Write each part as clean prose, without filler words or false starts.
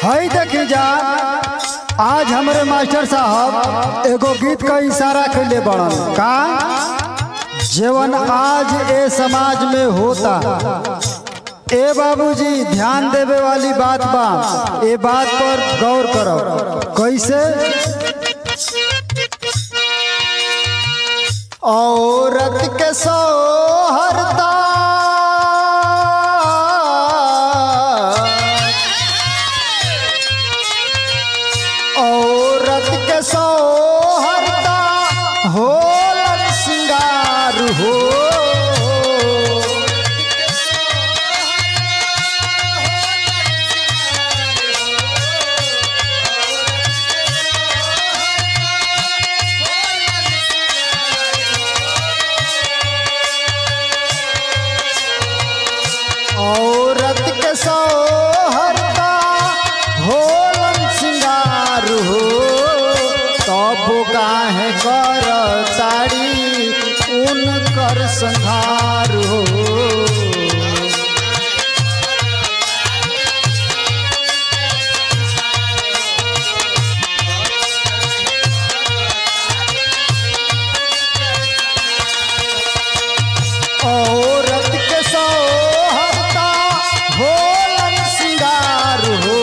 हई देखी जा आज हमारे मास्टर साहब एगो गीत का इशारा कैले बड़न का जीवन आज ए समाज में होता। ए बाबूजी ध्यान देवे वाली बात बा, ए बात पर गौर करो। कैसे औरत के सोहरता औरत के सोहरता हो सिंगार हो औरत के सोहरता होलन सिंगार हो तब काहे कर ताड़ी उनकर संहार हो। औरत के सोहरता होलन सिंगार हो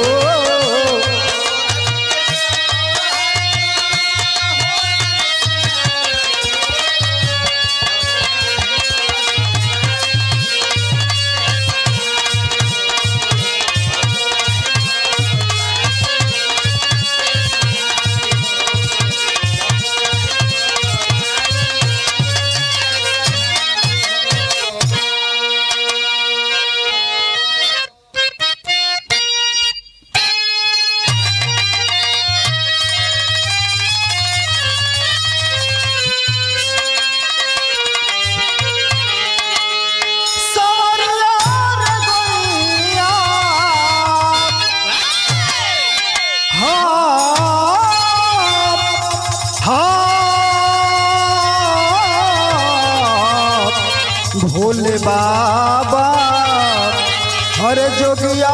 भोले बाबा हर जोगिया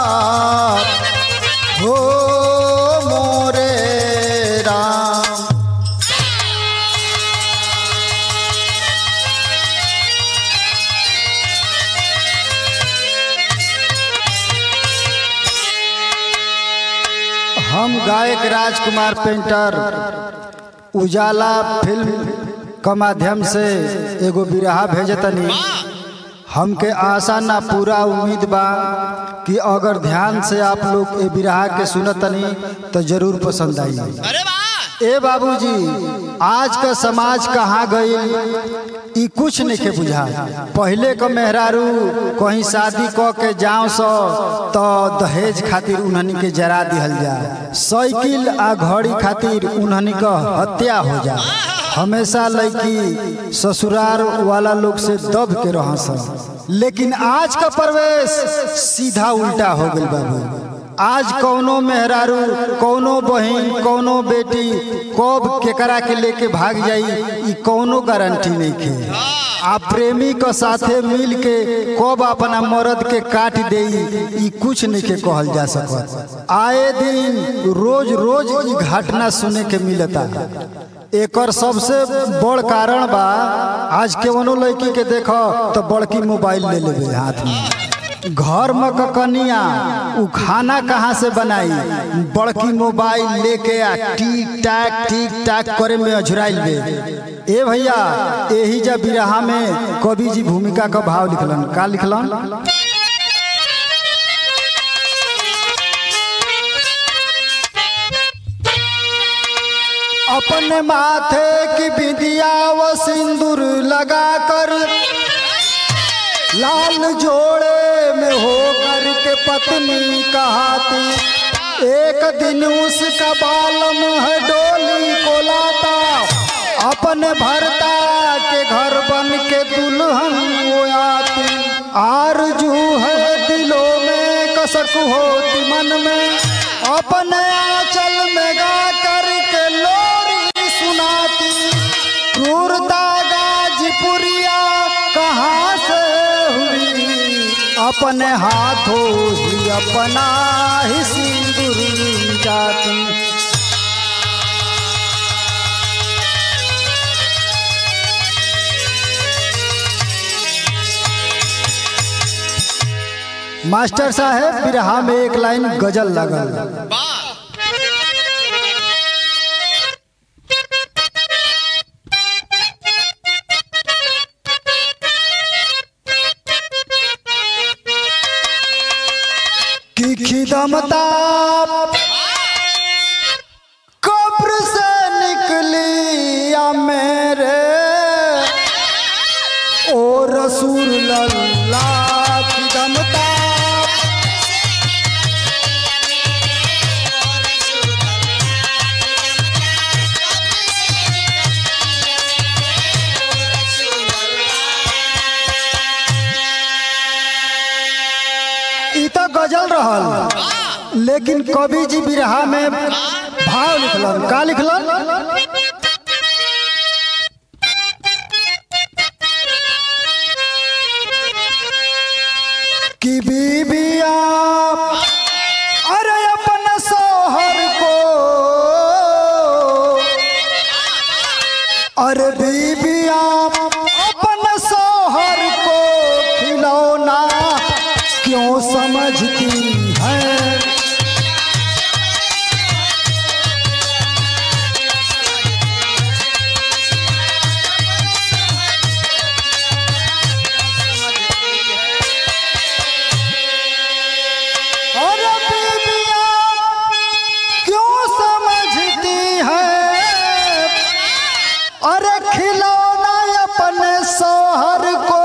हो मोरे राम। हम गायक राजकुमार पेंटर उजाला फिल्म का माध्यम से एगो बिरहा भेजतनी। हमके आशा ना पूरा उम्मीद बा कि अगर ध्यान से आप लोग ए बिरहा के सुनतनी तो जरूर पसंद आई। ए बाबूजी आज का समाज कहाँ गई ई कुछ नहीं के बुझा। पहले का मेहरारू कहीं शादी क के जाओ सो तो दहेज खातिर उन्हनी के जरा दिहल जा, साइकिल आ घड़ी खातिर उन्हनी का हत्या हो जा। हमेशा लड़की ससुराल वाला लोग से दब के रह। लेकिन आज का प्रवेश सीधा उल्टा हो गई बाबू। आज कौनो मेहरारू कौनो बहन कौनो बेटी कब केकरा के लेके भाग जाई ई कौनो गारंटी नहीं के। आप प्रेमी के साथे मिल के कब अपना मर्द के काट दे ई कुछ नहीं के कहल जा सकत। आए दिन रोज रोज ई घटना सुने के मिलता। एकर सबसे बड़ कारण बा आज केवनो लड़की के देखो तो बड़की मोबाइल ले लेबे हाथ में। घर में ककनिया उ खाना कहाँ से बनाई, बड़की मोबाइल लेके आ टिक टाक करे में अझुराइल बे। ए भैया यही जा बिरहा में कवि जी भूमिका का भाव लिखलन। का लिखलन? अपने माथे की बिंदिया व सिंदूर लगा कर लाल जोड़े में होकर के पत्नी कहाती। एक दिन उसका बालम है डोली को लाता, अपने भरता के घर बन के दुल्हन वो आती। आरजू है दिलों में कसक होती मन में, अपने आंचल में गा कर के लोरी सुनाती। क्रूरता गाजीपुरिया कहाँ से हुई, अपने हाथों ही अपना ही सिंदूर जाती। मास्टर साहब बिरहा में एक लाइन गजल लगल। कि खिदमता कब्र से निकली या मेरे ओ रसूल अल्लाह खिदमता। गजल रहल, लेकिन कवि जी बिरहा में भाव लिखलन। का लिखलन? कि बीबिया अरे अपने सोहर को, अरे बीबिया अपने सोहर को खिलौना क्यों समझती है। और बीबियां क्यों समझती है, अरे खिलौना अपने सोहर को,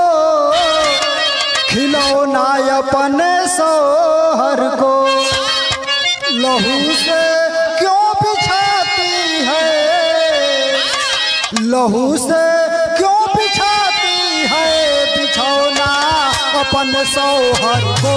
खिलौना अपने सोहर को लहू से क्यों बिछाती है, लहू से क्यों बिछाती है बिछौना अपने सोहर को।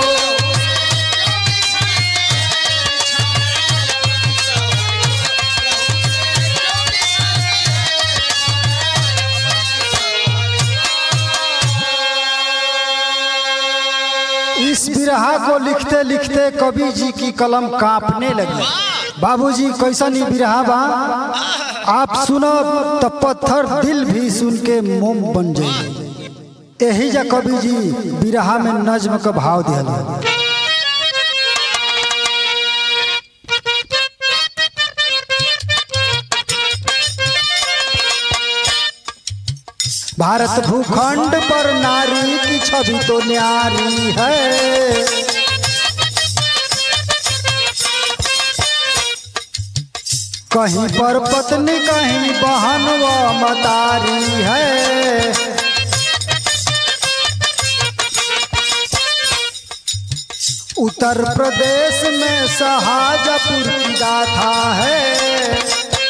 इस बिरहा को लिखते लिखते कवि जी की कलम कांपने लगी। बाबूजी कैसन ही बिरहा बा, आप सुनो तो पत्थर दिल भी सुन के मोम बन जाए। यही जा कवि जी बिरहा में नज्म का भाव दिया। भारत भूखंड पर नारी की छवि तो न्यारी है, कहीं पर पत्नी कहीं बहन व मतारी है। उत्तर प्रदेश में शाहजपुर की गाथा है,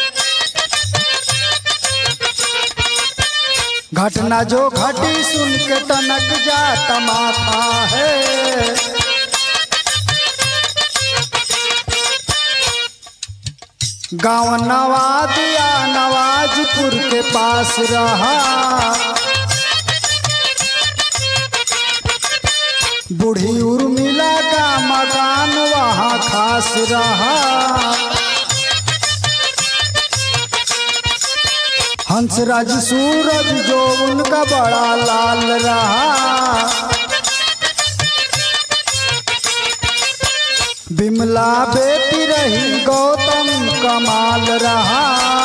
घटना जो घटी सुन के तनक जाता माथा है। गाँव नवादिया नवाजपुर के पास रहा, बूढ़ी उर्मिला का मकान वहाँ खास रहा। हंसराज सूरज जो उनका बड़ा लाल रहा, बिमला बेटी रही गौतम कमाल रहा।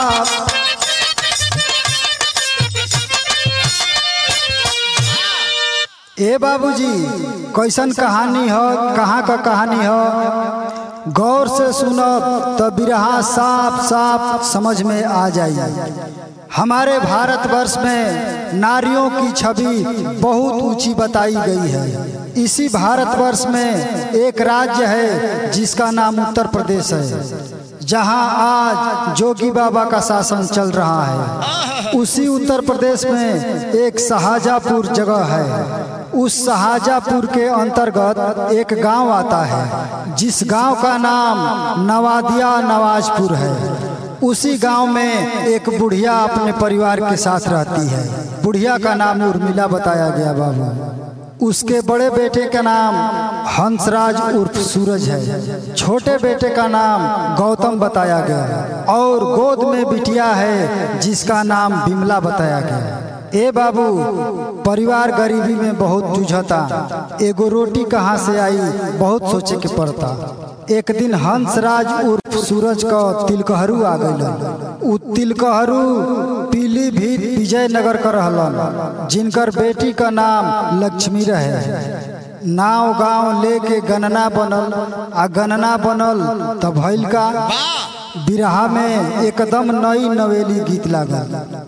ए बाबूजी कैसन कहानी हो, कहाँ का कहानी हो, गौर से सुनो तो बिरहा साफ साफ समझ में आ जाएगी। हमारे भारतवर्ष में नारियों की छवि बहुत ऊंची बताई गई है। इसी भारतवर्ष में एक राज्य है जिसका नाम उत्तर प्रदेश है, जहां आज जोगी बाबा का शासन चल रहा है। उसी उत्तर प्रदेश में एक शाहजहापुर जगह है। उस शाहजहापुर के अंतर्गत एक गांव आता है जिस गांव का नाम नवादिया नवाजपुर है। उसी गांव में एक बुढ़िया अपने परिवार के साथ रहती है। बुढ़िया का नाम उर्मिला बताया गया बाबू। उसके बड़े बेटे का नाम हंसराज उर्फ सूरज है। छोटे बेटे का नाम गौतम बताया गया और गोद में बिटिया है जिसका नाम बिमला बताया गया। ए बाबू, परिवार गरीबी में बहुत जूझता, एगो रोटी कहाँ से आई बहुत सोचे के पड़ता। एक दिन हंसराज उर्फ सूरज का तिलकहरू आ गई। उ तिलकहरू पीलीभीत विजयनगर का रहलन, जिनकर बेटी का नाम लक्ष्मी रहे। नाव गांव लेके गणना बनल, आ गणना बनल तब भइल का बिरहा में एकदम नई नवेली गीत लागल।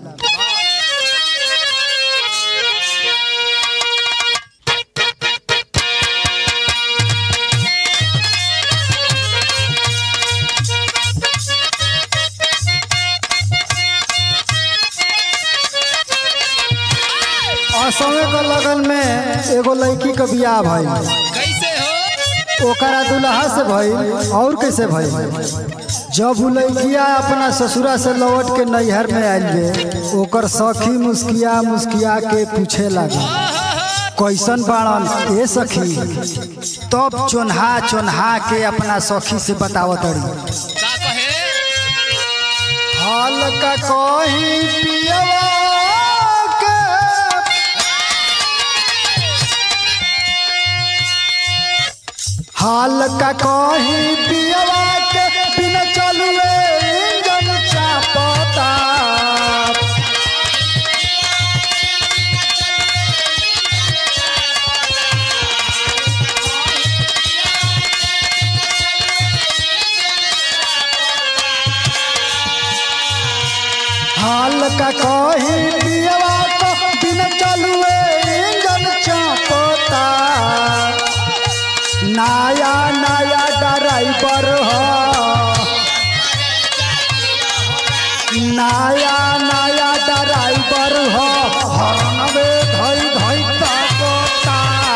असमे के लगन में एगो लड़की का बियाह भइल। कैसे हो? ओकरा दुल्हा से भइल। और कैसे भइल? जब उ लड़किया अपना ससुरा से लौट के नैहर में आइल बे, ओकर सखी मुस्किया मुस्किया के पूछे लगा कैसन बाड़न ए सखी। तब चोन्हा चोन्हा के अपना सखी से बतावत रही। का कहे? हाल का कहीं पियवा हाल का कहीं पियवा के बिन चलुए इंजन चापता। हाल का कहीं पियवा को बिन चलुए इंजन चापता। नया नया ड्राइवर हो, नया नया ड्राइवर हो, हरनवे धई धई ताकता।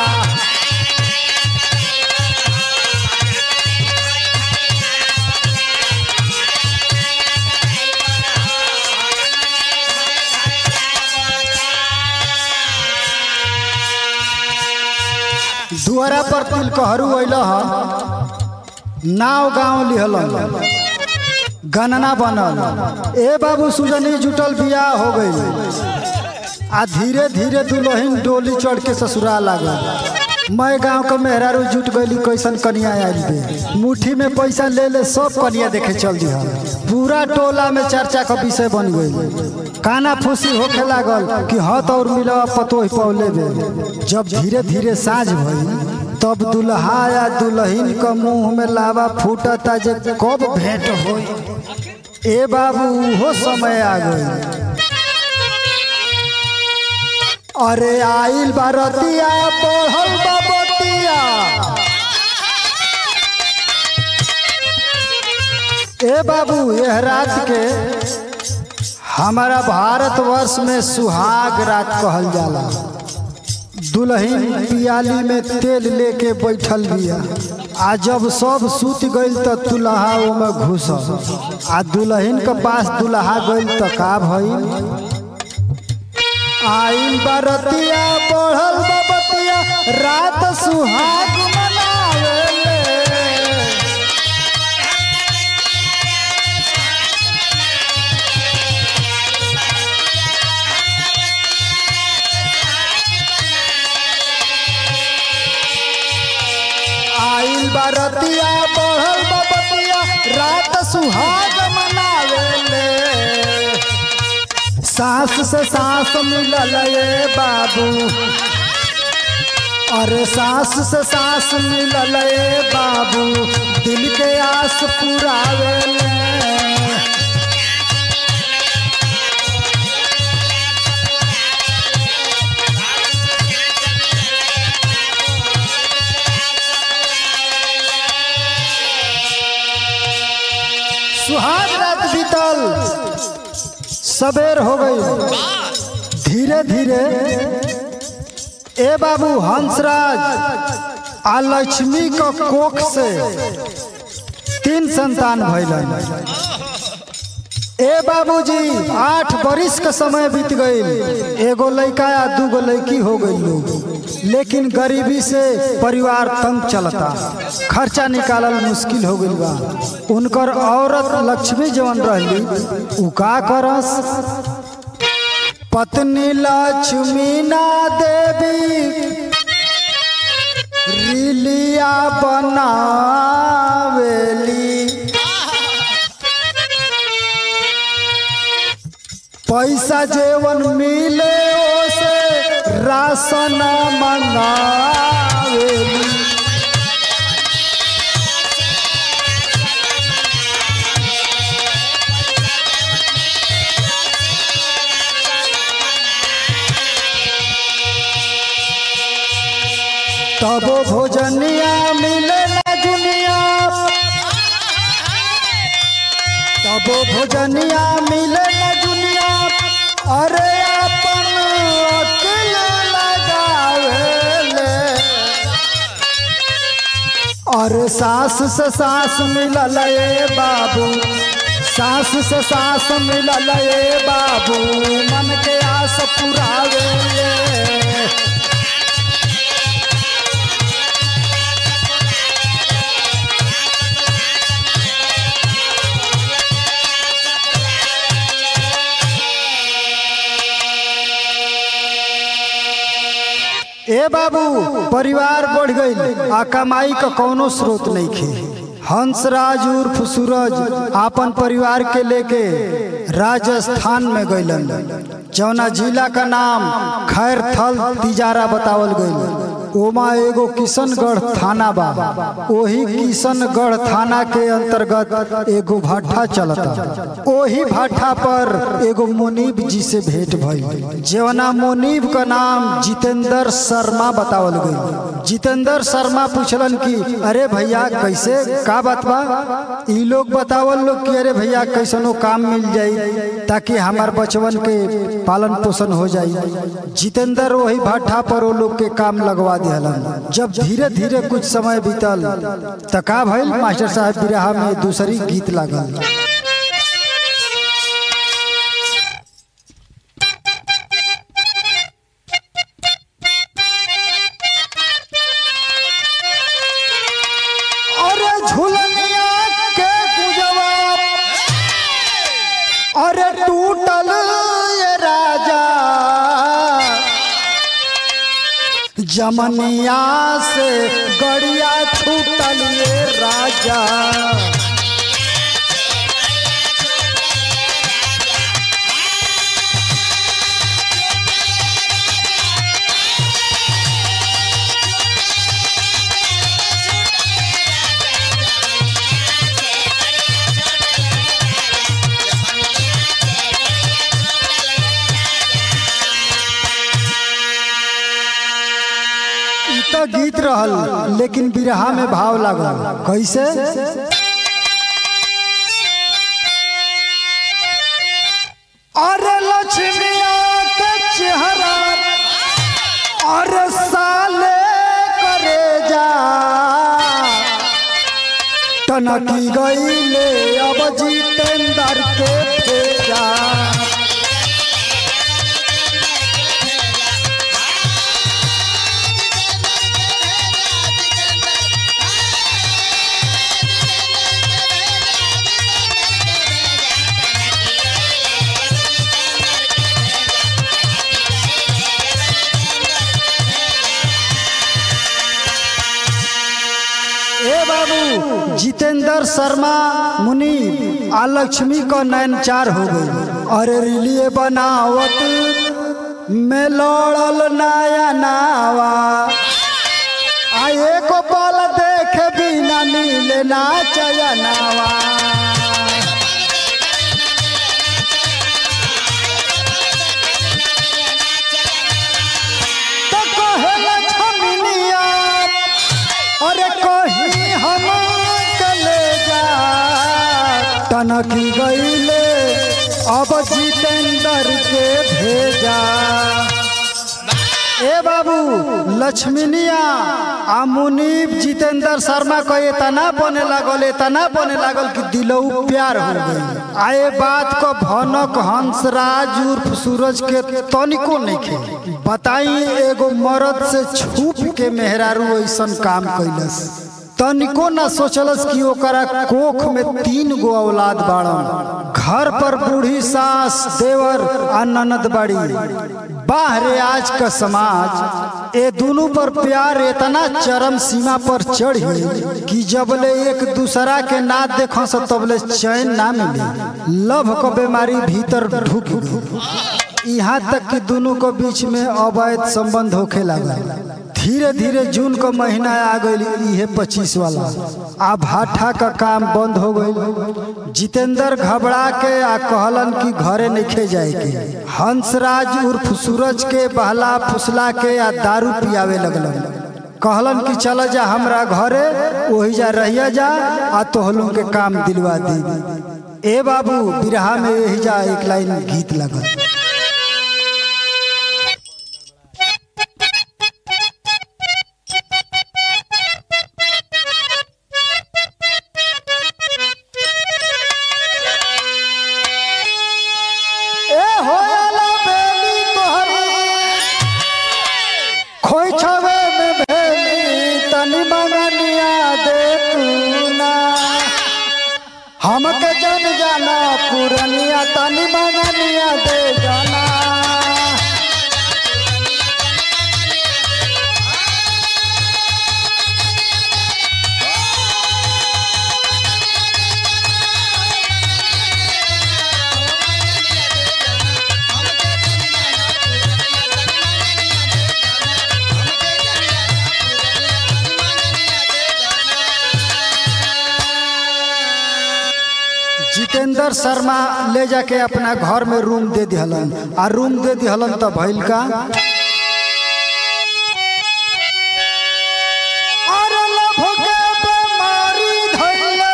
दुआरा पर तिलकहरू अइल ह। नाव गांव लिहलन, गणना बनल। ए बाबू, सुजनी जुटल बियाह हो गई। आ धीरे धीरे दुल्हन डोली चढ़ के ससुराल लागल। मैं गांव के मेहरारू जुट गई कैसन कनिया आयल बे। मुट्ठी में पैसा ले ले सब कनिया देखे चल दिया। पूरा टोला में चर्चा का विषय बन गई। काना फूसी होके लागल कि हत और मिला पतो ही पौले बे। जब धीरे धीरे साँझ भई तब दुल्हा या दुल्हन का मुंह में लावा फूटता जे कब भेंट हो। ए बाबू, वो समय आ गई। अरे आइल बारतिया बढ़ल बाबतिया। ए बाबू, यह रात के हमारा भारतवर्ष में सुहाग रात कहल जाला। दुल्हन पियाली में तेल लेके बैठल बिया। आ जब सब सूत गइल त दुल्हा ओमे घुसल। आ दुल्हन के पास दुल्हा गइल त का भइल? आइल बारतिया बढ़ल बाबतिया, रात सुहाग मनावेले। आइल बारतिया बढ़ल बाबतिया, रात सुहाग मनावेले। सांस से सांस मिलल ये बाबू, अरे सांस से सांस मिलल ये बाबू, दिल के आस पुरावेले। सुहाग रात बीतल, सबेर हो गई। धीरे धीरे ए बाबू, हंसराज आ लक्ष्मी का कोख से 3 संतान भइलन। ए बाबूजी, 8 बरिस का समय बीत गई। एगो लड़का या 2 गो लड़की हो गई लोग। लेकिन गरीबी से परिवार तंग चलता, खर्चा निकालल मुश्किल हो गइल बा। उनकर औरत लक्ष्मी जवन रहली उ का करस, पत्नी लक्ष्मी ना देवी रिलिया बनावेली, पैसा जेवन मिले ओसे राशन मंगावेली। तबो भोजनिया मिले ना दुनिया, तबो भोजनिया मिले ना दुनिया, अरे अपन अकेल लगावेले। अरे सास से सास मिलल ए बाबू, सास से सास मिलल ए बाबू, मन के आस पुरावेले। ए बाबू परिवार बढ़ गई आ कमाई का कौनो स्रोत नहीं खे। हंसराज उर्फ सूरज आपन परिवार के लेके राजस्थान में गइलन, जौना जिला का नाम खैरथल तिजारा बतावल गइल। ओमा एगो किशनगढ़ थाना बा, ओही किशनगढ़ थाना के अंतर्गत एगो भाटा चलता। ओही भाटा पर एगो मुनीब जी से भेंट भइल, जौना मुनीब का नाम जितेंद्र शर्मा बतावल गई। जितेंद्र शर्मा पूछलन कि अरे भैया कैसे का बात बा। ई लोग बतावल लोग कि अरे भैया कैसनो काम मिल जाई ताकि हमार बचवन के पालन पोषण हो जाई। जितेंद्र वही भाटा पर वो लोग के काम लगवा दिहलन। जब धीरे धीरे कुछ समय बीतल त का भइल, मास्टर साहब बिरहा में दूसरी गीत लागल। अरे झुलनिया के गुजवा, अरे टूटल ये राजा, जमनिया से गड़िया छूटल ये राजा। तो गीत रहल लेकिन बिरहा में भाव लागल कैसे। अरे लक्ष्मिया के चेहरा, अरे साले करे जा, टनकी गईले अब जितेंद्र के भेजा। ए बाबू जितेंद्र शर्मा मुनि आ लक्ष्मी का नैनचार हो गई। अरे रिलिए बनावत में लड़ल नया नावा, आए को पल देख बिना नीले नाचया नावा। तो कहेला छमिनिया, अरे कहीं हम चले जा, टनकी गईले अब जितेंद्र के भेजा। ए बाबू लक्ष्मीनिया आ मुनीब जितेंद्र शर्मा को इतना बने लागल कि दिलऊ प्यार हो गई। आए बात को भनक हंसराज उर्फ सूरज के तनिको नहीं खे बताई एगो मर्द से छुप के मेहरारू ऐसन काम कैलस तनिको ना सोचलस कि ओकरा कोख में 3 गो औलाद बाड़न घर पर बूढ़ी सास देवर आ ननद बाड़ी बाहरे आज का समाज ए दोनों पर प्यार इतना चरम सीमा पर चढ़ी कि जबले एक दूसरा के ना देखो से तबले चैन ना मिले लव को बीमारी भीतर ढुक गई यहाँ तक कि दोनों को बीच में अवैध संबंध होखे लगा धीरे धीरे जून का महीना आ गई ये 25 वाला आ भाठा का काम बंद हो गई जितेंद्र घबरा के आ कहलन कि घरे नहीं जाए के हंसराज उर्फ सूरज के बहला फुसला के आ दारू पियावे लगलन कहलन कि चल जा हमरा घरे वही जा रहिया जा आ तोहलों के काम दिलवा दी ए बाबू बिरहा में यही जा एक लाइन गीत लगल हमके जन जाना पुरनिया तनी मंगनिया दे जाना जितेंद्र शर्मा ले जाके अपना घर में रूम दे दिहलन आ रूम दे दिहलन तो भइल का अरे लभ के बीमारी धइले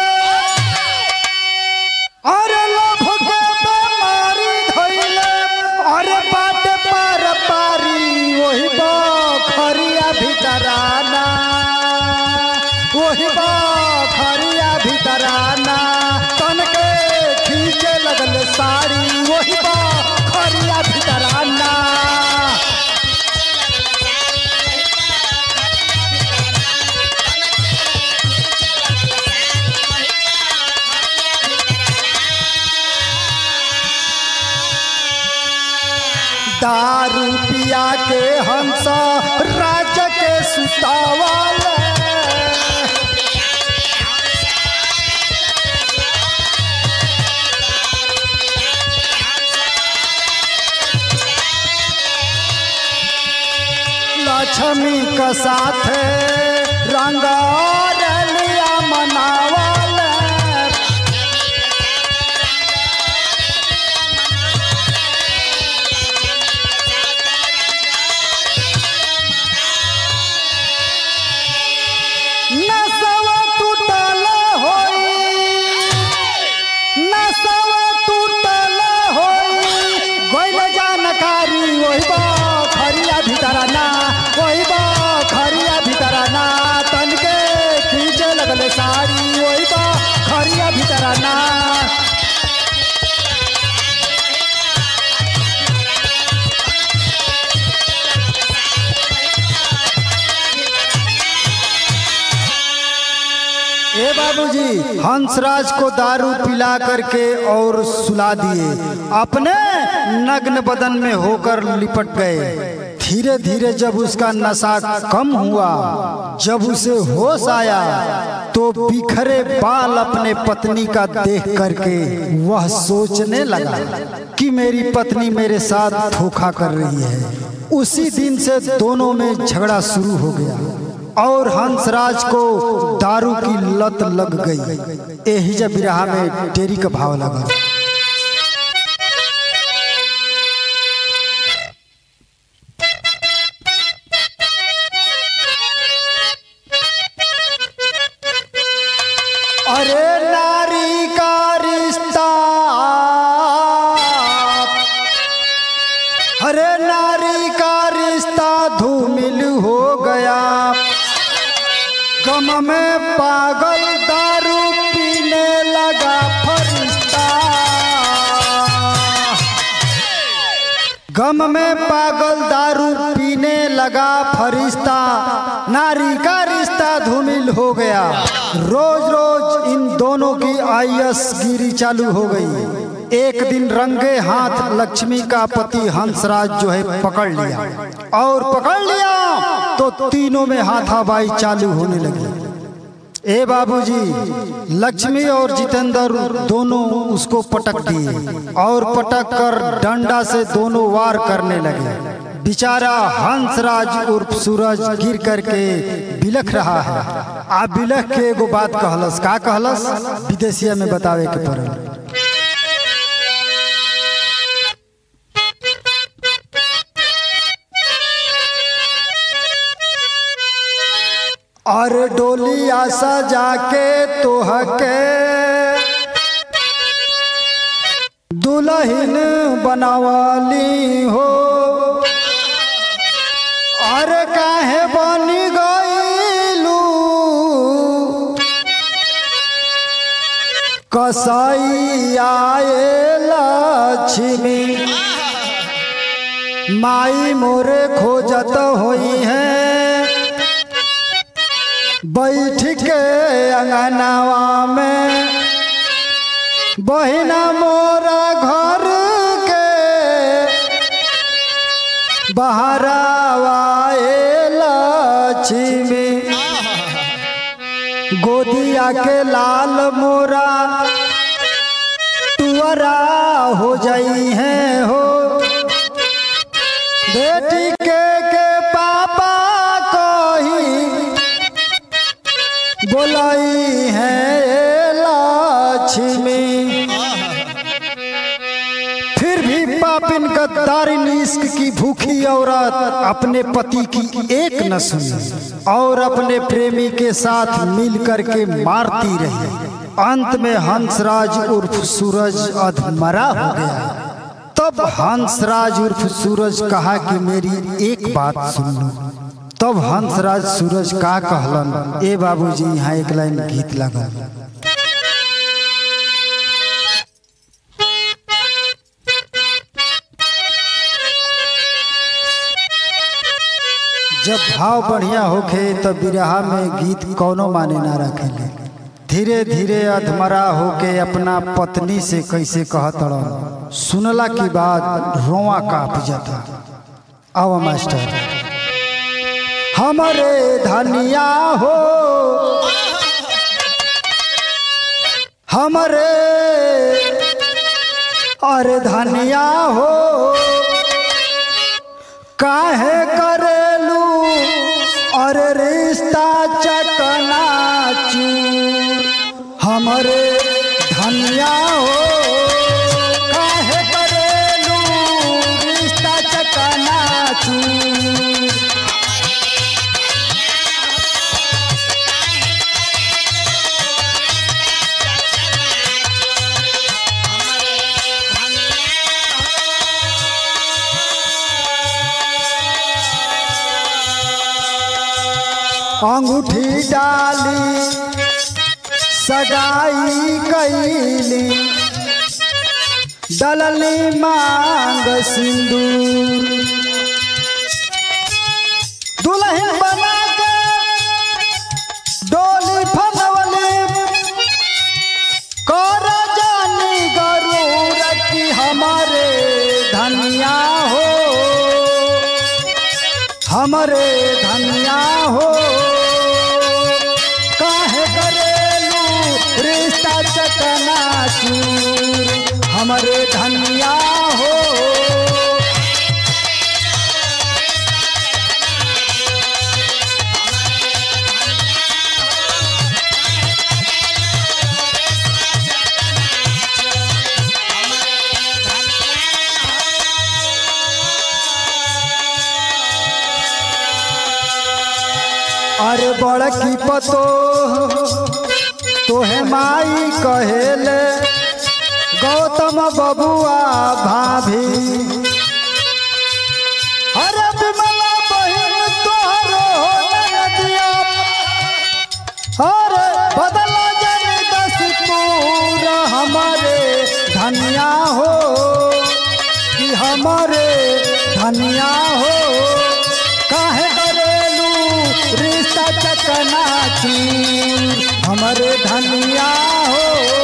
अरे लभ के बीमारी धइले अरे बाटे पार पारी वही बखरिया भीतराना वही बखरिया भीतराना लगल साड़ी वही खरिया भीतराना दारू पिया के हंस राज के सुतावाले लक्ष्मी का साथ रंग लिया मनावल नसवा टूटल होई नसवा टूटल होई गइल जानकारी वही खरिया भीतराना वही खरिया भीतराना तन के खींचे लगले साड़ी वही खरिया भीतराना ए बाबूजी हंसराज को दारू पिला करके और सुला दिए अपने नग्न बदन में होकर लिपट गए धीरे धीरे जब उसका नशा कम हुआ जब उसे होश आया तो बिखरे बाल अपने पत्नी का देख करके वह सोचने लगा कि मेरी पत्नी मेरे साथ धोखा कर रही है उसी दिन से दोनों में झगड़ा शुरू हो गया और हंसराज को दारू की लत लग गई यही जब बिरहा में टेरी का भाव लगा अरे नारी का रिश्ता अरे नारी का रिश्ता धूमिल हो गया गम में पागल दारू पीने लगा फरिश्ता गम में पागल दारू पीने लगा फरिश्ता, नारी का रिश्ता धूमिल हो गया। रोज रोज इन दोनों की आयस गिरी चालू हो गई। एक दिन रंगे हाथ लक्ष्मी का पति हंसराज जो है पकड़ लिया, और पकड़ लिया तो तीनों में हाथापाई चालू होने लगी। ए बाबूजी, लक्ष्मी और जितेंद्र दोनों उसको पटक दिए और पटक कर डंडा से दोनों वार करने लगे। बेचारा हंसराज उर्फ सूरज गिर करके बिलख रहा है। आ बिलख के एगो बात कहलस। का कहलस? विदेशिया में बतावे के पड़ल। और डोली आशा जाके तोहके दुल्हन बनावाली हो, और काहे बनी गईलू कसाई आए लक्ष्मी। माई मोरे खोजत होई है बैठ के अंगनावा में, बहिना मोरा घर के बहरावा लक्ष्मी। गोदिया के लाल मोरा तुअरा हो जाई है हो, बेटी के पापा बोलाई है लक्ष्मी। फिर भी पापिन गद्दारिन इश्क की भूखी औरत अपने पति की एक न सुनी और अपने प्रेमी के साथ मिल करके मारती रही। अंत में हंसराज उर्फ सूरज अधमरा हो गया। तब हंसराज उर्फ सूरज कहा कि मेरी एक बात सुन लो। तब हंसराज सूरज का कहलन। ए बाबूजी, यहाँ एक लाइन गीत लगा। जब भाव बढ़िया होखे तब बिरहा में गीत कौनो माने ना रखेले। धीरे धीरे अधमरा होके अपना पत्नी से कैसे कहतड़न, सुनला की बात रोआ कांप जाता। आओ मास्टर। हमरे धनिया हो, हमरे अरे धनिया हो, काहे करेलू अरे रिश्ता चकना चूर। हमरे धनिया हो, काहे करेलू रिश्ता चकना चूर। अंगूठी डाली सगाई कैली, डलली मांग सिंदूर। दुल्हन बना के डोली फनवली, कर जानी गरूर की हमारे धनिया हो, हमारे धनिया हो, काहे करेलू रिश्ता चकना चूर। हमारे धनिया हो, अरे बड़की पतो तोहे माई कहेले, गौतम बबुआ भाभी। अरे विमला बहिन तोहरो नदिया, अरे बदला जानी दस्तूर। हमारे धनिया हो कि हम हमारे धनिया हो काहे करेलू रिश्ता चकनाचूर हमारे धनिया हो।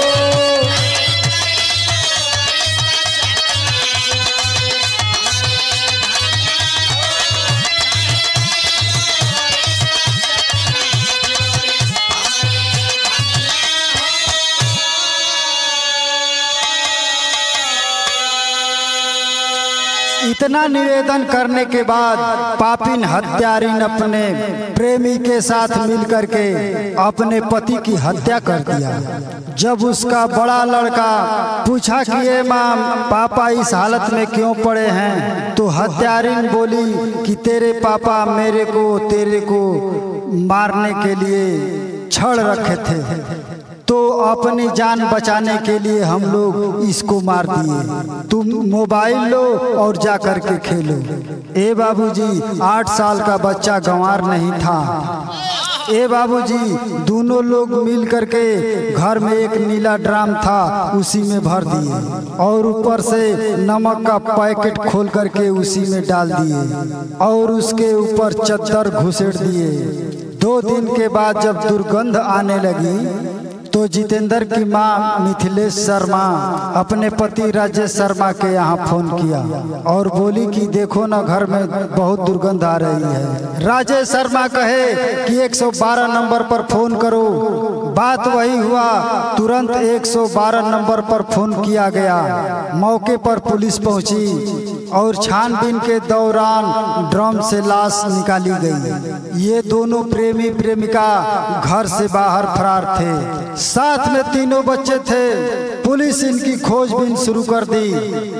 इतना निवेदन करने के बाद पापिन हत्यारिन अपने प्रेमी के साथ मिलकर के अपने पति की हत्या कर दिया। जब उसका बड़ा लड़का पूछा कि ये माँ पापा इस हालत में क्यों पड़े हैं, तो हत्यारिन बोली कि तेरे पापा तेरे को मारने के लिए छड़ रखे थे, तो अपनी जान बचाने के लिए हम लोग इसको मार दिए। तुम मोबाइल लो और जा कर के खेलो। ए बाबूजी 8 साल का बच्चा गंवार नहीं था। ए बाबूजी दोनों लोग मिल करके घर में एक नीला ड्राम था उसी में भर दिए और ऊपर से नमक का पैकेट खोल करके उसी में डाल दिए और उसके ऊपर चद्दर घुसेड़ दिए। 2 दिन के बाद जब दुर्गंध आने लगी तो जितेंद्र की मां मिथिलेश शर्मा अपने पति राजेश शर्मा के यहाँ फोन किया और बोली कि देखो ना घर में बहुत दुर्गंध आ रही है। राजेश शर्मा कहे कि 112 नंबर पर फोन करो। बात वही हुआ, तुरंत 112 नंबर पर फोन किया गया। मौके पर पुलिस पहुंची और छानबीन के दौरान ड्रम से लाश निकाली गई। ये दोनों प्रेमी प्रेमिका घर से बाहर फरार थे, साथ में 3 बच्चे थे। पुलिस इनकी खोजबीन शुरू कर दी।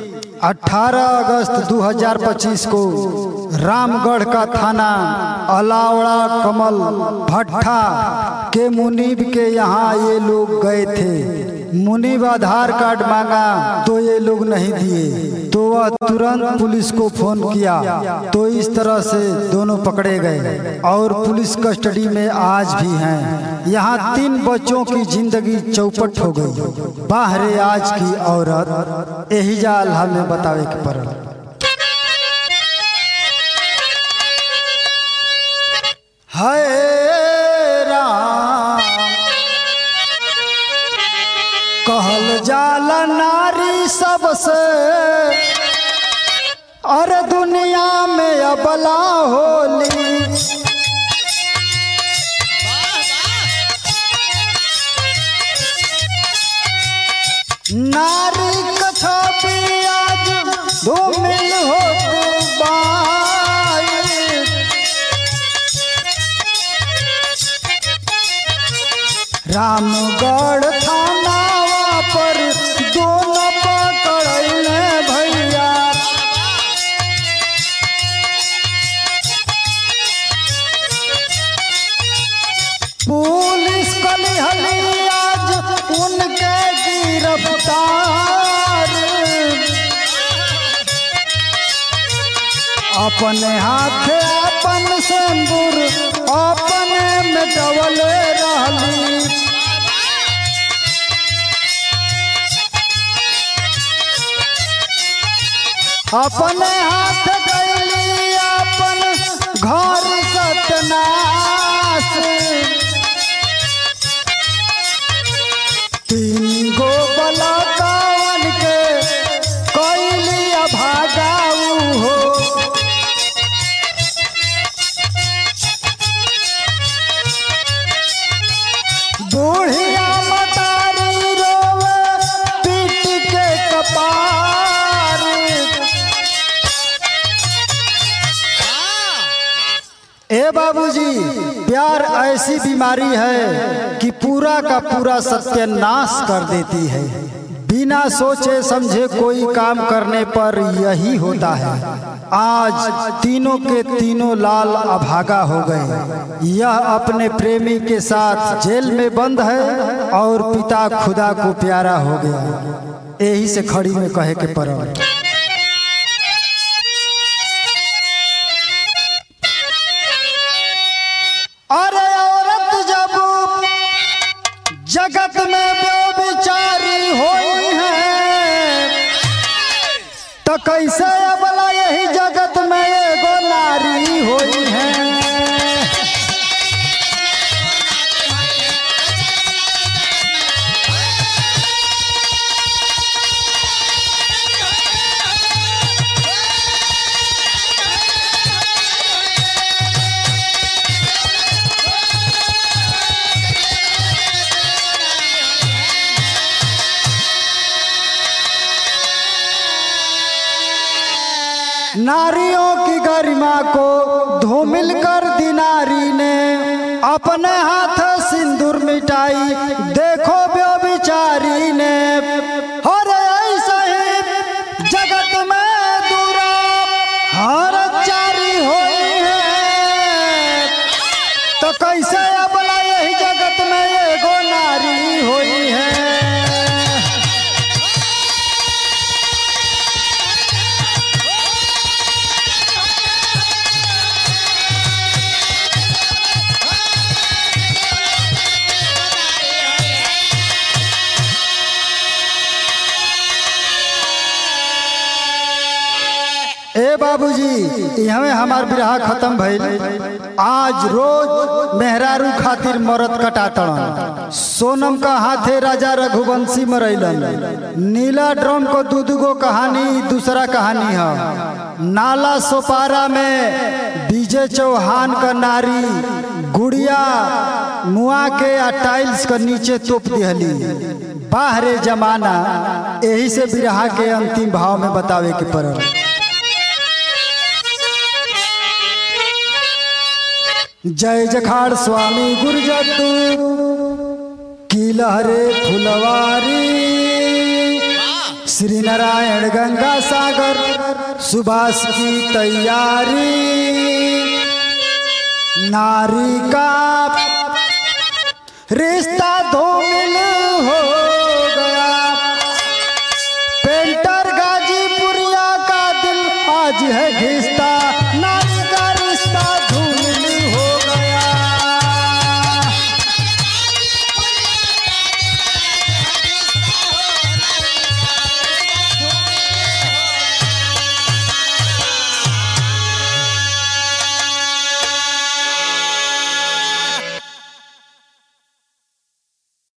18 अगस्त 2025 को रामगढ़ का थाना अलावड़ा कमल भट्टा के मुनीब के यहाँ ये लोग गए थे। मुनीब आधार कार्ड मांगा तो ये लोग नहीं दिए, तो वह तुरंत पुलिस को फोन किया। तो इस तरह से दोनों पकड़े गए और पुलिस कस्टडी में आज भी हैं। यहाँ 3 बच्चों की जिंदगी चौपट हो गई। बाहरे आज की औरत यही जाल हमें बतावे के पड़ल। हाय राम कहल जाला नारी सबसे, अरे दुनिया में अबला होली। नारी कथा भी आज धूमिल होत बाई। रामगढ़ थानावा पर दोनों पकड़ले भैया। पुलिस कलिहली आज उनके गिरफ्तार। अपने हाथ अपन सिंदूर अपने में डवले रहली। अपने हाथ गईली अपन घर सतनाश। 3 गो बलकावन के कैली अभागाऊ हो। बूढ़िया मतारी रोवे पीट के कपार। ए बाबूजी प्यार ऐसी बीमारी है कि पूरा का पूरा सत्यानाश कर देती है। बिना सोचे समझे कोई काम करने पर यही होता है। आज तीनों के तीनों लाल अभागा हो गए। यह अपने प्रेमी के साथ जेल में बंद है और पिता खुदा को प्यारा हो गया। यही से खड़ी में कहे के पड़ल। अरे औरत जब जगत में व्यभिचारी होई है तो कैसे अबला यही जगत में एगो नारी होई है। नारियों की गरिमा को धूमिल कर दी नारी ने, अपने हाथ सिंदूर मिटाई देखो व्यभिचारी ने। और ऐसा ही जगत में दूरा हर चारी होई है। तो कैसे अबला यही जगत में एगो नारी होई है। ए बाबूजी हमें हमार बिरहा खत्म भइल। आज रोज मेहरारू खातिर मरद कटातन। सोनम का हाथे राजा रघुवंशी मरैलन। नीला ड्रम को दूधगो कहानी दूसरा कहानी है। नाला सोपारा में विजय चौहान का नारी गुड़िया मुआ के आ टाइल्स के नीचे तोप दिहली। बाहरे जमाना यही से बिरहा के अंतिम भाव में बतावे के पड़ल। जय जखाड़ स्वामी गुरजतु की लहरे फुलवारी। श्री नारायण गंगा सागर सुभाष की तैयारी। नारी का रिश्ता